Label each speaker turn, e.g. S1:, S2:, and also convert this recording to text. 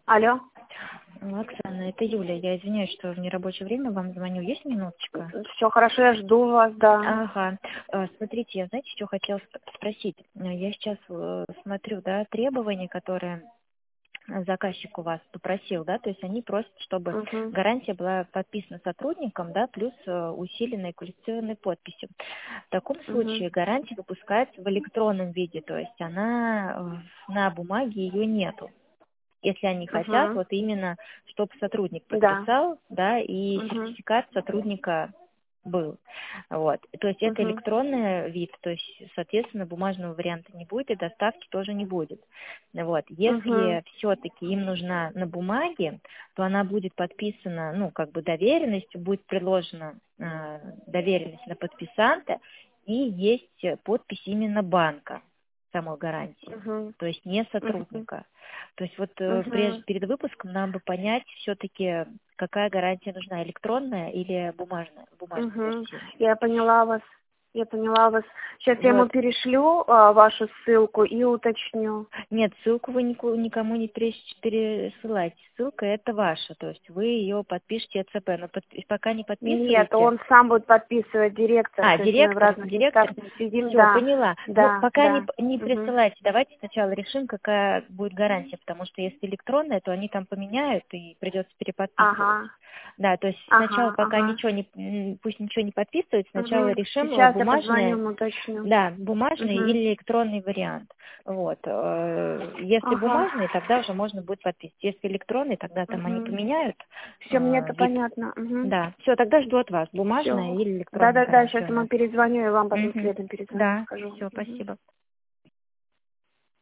S1: Алло.
S2: Оксана, это Юля. Я извиняюсь, что в нерабочее время вам звоню. Есть минуточка?
S1: Все хорошо, я жду вас, да.
S2: Ага. Смотрите, я, знаете, что хотела спросить? Я сейчас смотрю, да, требования, которые заказчик у вас попросил, да, то есть они просят, чтобы
S1: Угу.
S2: гарантия была подписана сотрудником, да, плюс усиленной квалифицированной подписью. В таком
S1: Угу.
S2: случае гарантия выпускается в электронном виде, то есть она на бумаге ее нету. Если они хотят,
S1: Угу.
S2: вот именно, чтобы сотрудник
S1: Да.
S2: подписал, да, и
S1: Угу.
S2: сертификат сотрудника был. Вот. То есть это
S1: Угу.
S2: электронный вид, то есть, соответственно, бумажного варианта не будет и доставки тоже не будет. Вот.
S1: Угу.
S2: Если все-таки им нужна на бумаге, то она будет подписана, ну, как бы доверенностью, будет приложена доверенность на подписанта, и есть подпись именно банка самой гарантии,
S1: Угу.
S2: то есть не
S1: Угу.
S2: сотрудника. То есть вот
S1: Угу.
S2: перед выпуском нам бы понять все-таки, какая гарантия нужна, электронная или бумажная
S1: Угу.
S2: версия.
S1: Я поняла вас. Я поняла вас. Сейчас я ему
S2: Вот.
S1: перешлю вашу ссылку и уточню.
S2: Нет, ссылку вы никому не пересылайте. Ссылка это ваша, то есть вы ее подпишите ЭЦП, но пока не
S1: Нет,
S2: подписываете.
S1: он сам будет подписывать, директор. То есть мы в разных
S2: Директор,
S1: местах не сидим.
S2: все,
S1: Да.
S2: поняла. Ну,
S1: Да.
S2: пока
S1: Да.
S2: не
S1: Угу.
S2: присылайте, давайте сначала решим, какая будет гарантия, потому что если электронная, то они там поменяют и придется переподписывать.
S1: Ага.
S2: Да, то есть сначала
S1: Ага.
S2: пока
S1: Ага.
S2: пусть ничего не подписывает, сначала
S1: Угу.
S2: решим
S1: Сейчас я позвоню
S2: бумажное,
S1: ему, уточню.
S2: да, бумажный
S1: Угу.
S2: или электронный вариант. Вот. Если
S1: Ага.
S2: бумажный, тогда уже можно будет подписывать. Если электронный, тогда там они
S1: Угу.
S2: поменяют
S1: Все, мне это
S2: вид.
S1: понятно. Угу.
S2: Да, все, тогда жду от вас бумажная
S1: Все.
S2: или электронная
S1: Да-да-да, сейчас
S2: гарантия у
S1: ему
S2: нас.
S1: перезвоню, и вам потом
S2: Мгм.
S1: следом перезвоню,
S2: Да,
S1: скажу.
S2: все,
S1: Мгм.
S2: спасибо.